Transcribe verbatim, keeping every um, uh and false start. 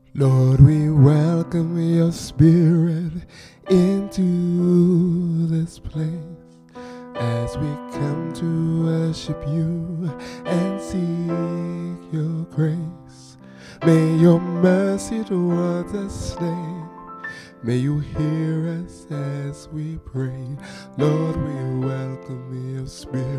Lord, we welcome your spirit into this place as we come to worship you and seek your grace. May your mercy towards us stay. May you hear us as we pray. Lord, we welcome your spirit